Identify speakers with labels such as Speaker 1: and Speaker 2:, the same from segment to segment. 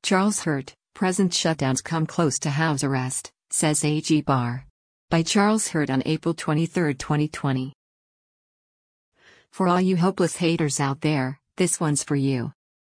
Speaker 1: Charles Hurt, present shutdowns come close to house arrest, says AG Barr. By Charles Hurt on April 23, 2020. For all you hopeless haters out there, this one's for you.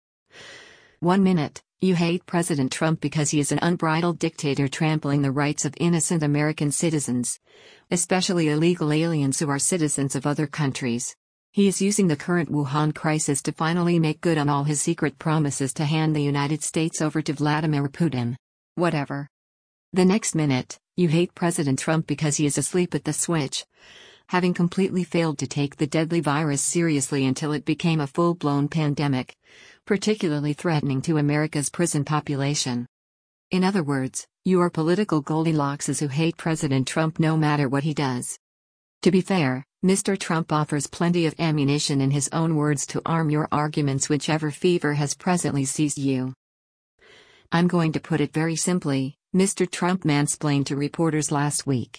Speaker 1: 1 minute, you hate President Trump because he is an unbridled dictator trampling the rights of innocent American citizens, especially illegal aliens who are citizens of other countries. He is using the current Wuhan crisis to finally make good on all his secret promises to hand the United States over to Vladimir Putin. Whatever. The next minute, you hate President Trump because he is asleep at the switch, having completely failed to take the deadly virus seriously until it became a full-blown pandemic, particularly threatening to America's prison population. In other words, you are political Goldilockses who hate President Trump no matter what he does. To be fair, Mr. Trump offers plenty of ammunition in his own words to arm your arguments whichever fever has presently seized you. I'm going to put it very simply, Mr. Trump mansplained to reporters last week.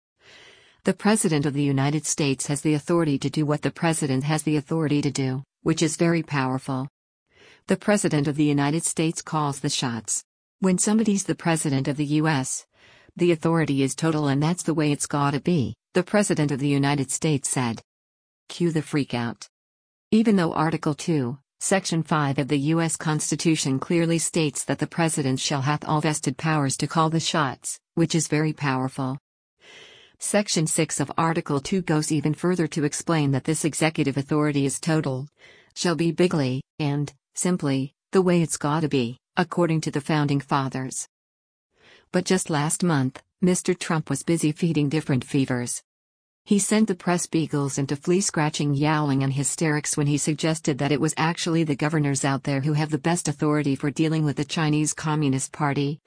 Speaker 1: The President of the United States has the authority to do what the President has the authority to do, which is very powerful. The President of the United States calls the shots. When somebody's the President of the U.S., the authority is total and that's the way it's gotta be, the President of the United States said. Cue the freakout. Even though Article 2, Section 5 of the U.S. Constitution clearly states that the President shall hath all vested powers to call the shots, which is very powerful. Section 6 of Article 2 goes even further to explain that this executive authority is total, shall be bigly, and, simply, the way it's gotta be, according to the Founding Fathers. But just last month, Mr. Trump was busy feeding different fevers. He sent the press beagles into flea-scratching yowling and hysterics when he suggested that it was actually the governors out there who have the best authority for dealing with the Chinese Communist Party,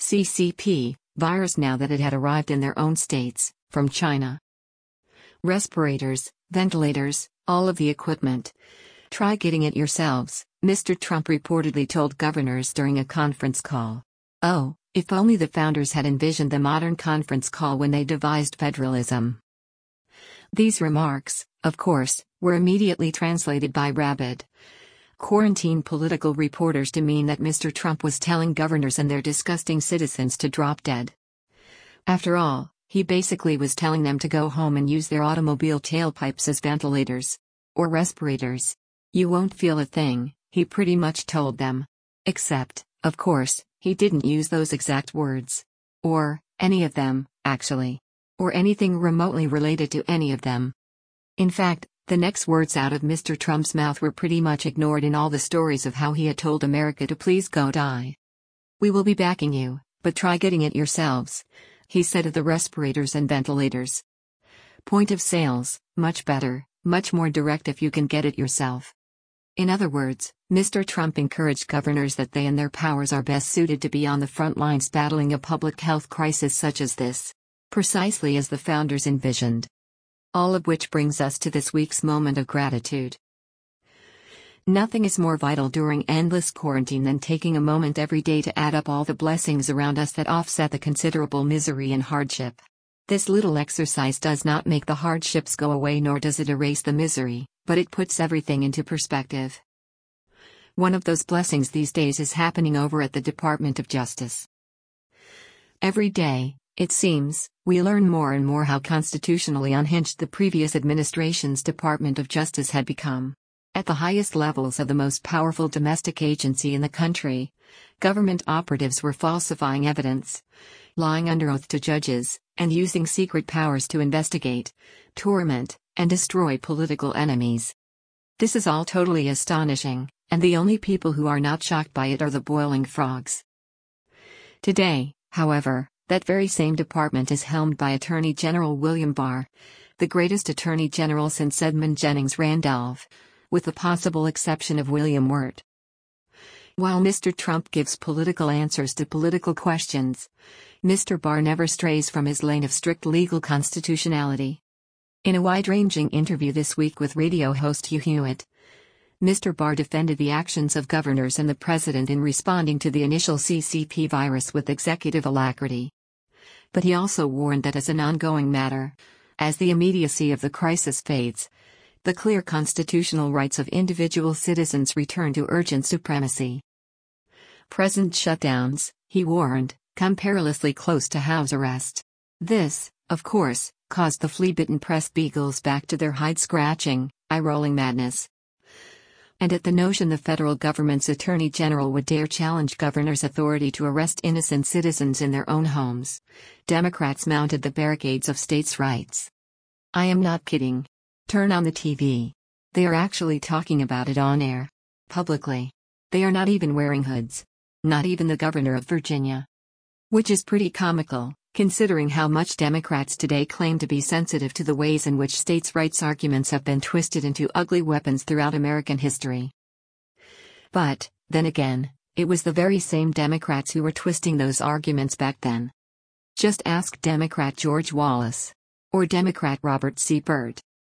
Speaker 1: CCP, virus now that it had arrived in their own states, from China. Respirators, ventilators, all of the equipment. Try getting it yourselves, Mr. Trump reportedly told governors during a conference call. Oh, if only the founders had envisioned the modern conference call when they devised federalism. These remarks, of course, were immediately translated by rabid quarantine political reporters to mean that Mr. Trump was telling governors and their disgusting citizens to drop dead. After all, he basically was telling them to go home and use their automobile tailpipes as ventilators. Or respirators. You won't feel a thing, he pretty much told them. Except, of course, he didn't use those exact words. Or, any of them, actually. Or anything remotely related to any of them. In fact, the next words out of Mr. Trump's mouth were pretty much ignored in all the stories of how he had told America to please go die. We will be backing you, but try getting it yourselves, he said of the respirators and ventilators. Point of sales, much better, much more direct if you can get it yourself. In other words, Mr. Trump encouraged governors that they and their powers are best suited to be on the front lines battling a public health crisis such as this. Precisely as the founders envisioned. All of which brings us to this week's moment of gratitude. Nothing is more vital during endless quarantine than taking a moment every day to add up all the blessings around us that offset the considerable misery and hardship. This little exercise does not make the hardships go away nor does it erase the misery, but it puts everything into perspective. One of those blessings these days is happening over at the Department of Justice. Every day, it seems, we learn more and more how constitutionally unhinged the previous administration's Department of Justice had become. At the highest levels of the most powerful domestic agency in the country, government operatives were falsifying evidence, lying under oath to judges, and using secret powers to investigate, torment, and destroy political enemies. This is all totally astonishing, and the only people who are not shocked by it are the boiling frogs. Today, however, that very same department is helmed by Attorney General William Barr, the greatest Attorney General since Edmund Jennings Randolph, with the possible exception of William Wirt. While Mr. Trump gives political answers to political questions, Mr. Barr never strays from his lane of strict legal constitutionality. In a wide-ranging interview this week with radio host Hugh Hewitt, Mr. Barr defended the actions of governors and the president in responding to the initial CCP virus with executive alacrity. But he also warned that as an ongoing matter, as the immediacy of the crisis fades, the clear constitutional rights of individual citizens return to urgent supremacy. Present shutdowns, he warned, come perilously close to house arrest. This, of course, caused the flea-bitten press beagles back to their hide-scratching, eye-rolling madness. And at the notion the federal government's attorney general would dare challenge governor's authority to arrest innocent citizens in their own homes, Democrats mounted the barricades of states' rights. I am not kidding. Turn on the TV. They are actually talking about it on air. Publicly. They are not even wearing hoods. Not even the governor of Virginia. Which is pretty comical, considering how much Democrats today claim to be sensitive to the ways in which states' rights arguments have been twisted into ugly weapons throughout American history. But, then again, it was the very same Democrats who were twisting those arguments back then. Just ask Democrat George Wallace. Or Democrat Robert C. Byrd.